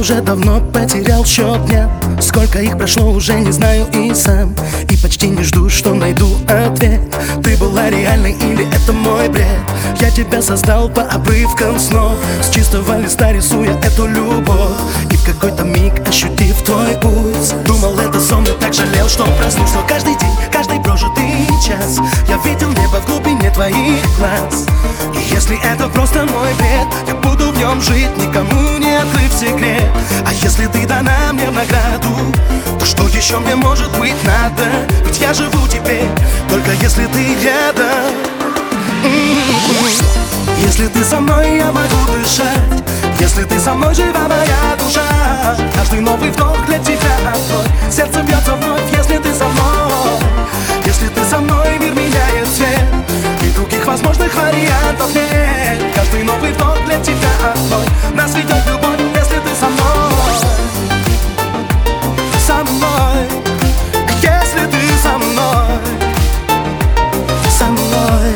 уже давно потерял счет дня. Сколько их прошло, уже не знаю и сам. И почти не жду, что найду ответ. Ты была реальной или это мой бред? Я тебя создал по обрывкам снов, с чистого листа рисуя эту любовь. И в какой-то миг, ощутив твой пульс, думал, это сон, и так жалел, что проснулся. Каждый день, каждый прожитый час я видел небо в глубине твоих глаз. И если это просто мой бред, я буду в нем жить, никому не открыв секрет. А если ты дана мне в награду, то что еще мне может быть надо? Ведь я живу теперь, только если ты рядом. Если ты со мной, я могу дышать. Если ты со мной, жива моя душа. Каждый новый вдох для тебя твой. Сердце бьется вновь, если ты со мной. Если ты со мной, мир меняет цвет, и других возможных вариантов нет. Каждый новый вдох для тебя твой. Нас ведет любовь, если ты со мной. Со мной. Если ты со мной. Со мной.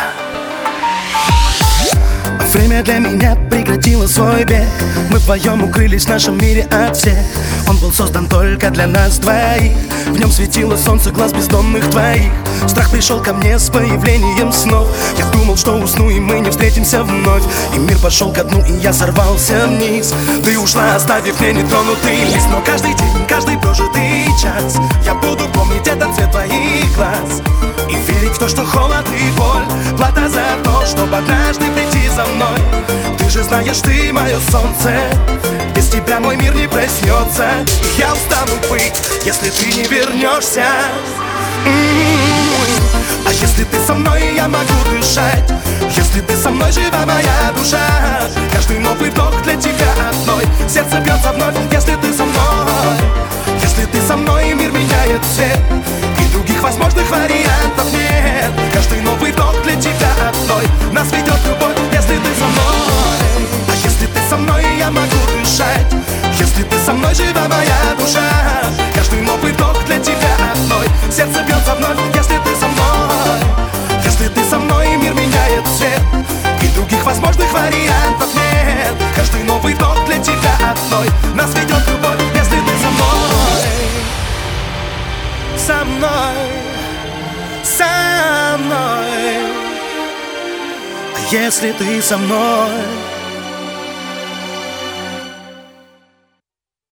Время для меня прекратило свой бег. Мы вдвоем укрылись в нашем мире от всех. Он был создан только для нас двоих. В нем светило солнце глаз бездомных твоих. Страх пришел ко мне с появлением снов. Я думал, что усну и мы не встретимся вновь. И мир пошел ко дну, и я сорвался вниз. Ты ушла, оставив мне нетронутый лист. Но каждый день, каждый прожитый час я буду помнить этот цвет твоих глаз. И верить в то, что холод и боль плата за то, чтобы однажды прийти за мной. Ты же знаешь, ты мое солнце. Без тебя мой мир не проснется. И я устану быть, если ты не вернешься. А если ты со мной, я могу дышать. Если ты со мной, жива моя душа. Каждый новый вдох для тебя одной. Сердце бьется вновь, если ты со мной. Если ты со мной, мир меняет цвет, и других возможных вариантов нет. Каждый новый вдох для тебя одной. Нас ведет любовь, если ты со мной. А если ты со мной, я могу дышать. Если ты со мной, жива моя душа. Каждый новый вдох для тебя одной. Сердце бьется вновь, если ты со мной. Если ты со мной, мир меняет цвет, и других возможных вариантов нет. Каждый новый вдох для тебя одной. Нас ведет любовь, если ты со мной. Со мной. Со мной. А если ты со мной?